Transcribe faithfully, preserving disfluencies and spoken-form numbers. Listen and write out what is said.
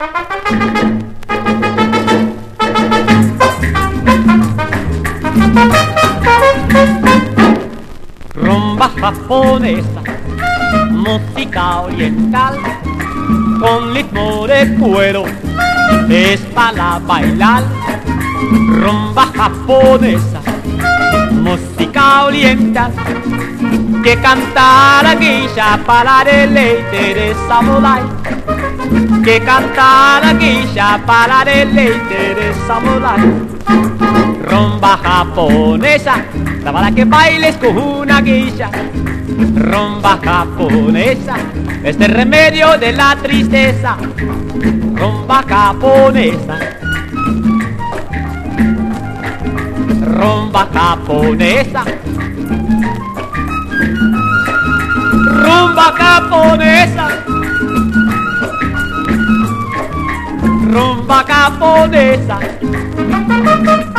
Rumba japonesa, música oriental, con ritmo de cuero, es para bailar. Rumba japonesa, música oriental, que canta la geisha para deleite de samurái, que canta la geisha para deleite de samurái. Rumba japonesa, para que bailes con una geisha. Rumba japonesa, este remedio de la tristeza. Rumba japonesa, rumba japonesa, rumba japonesa, rumba japonesa.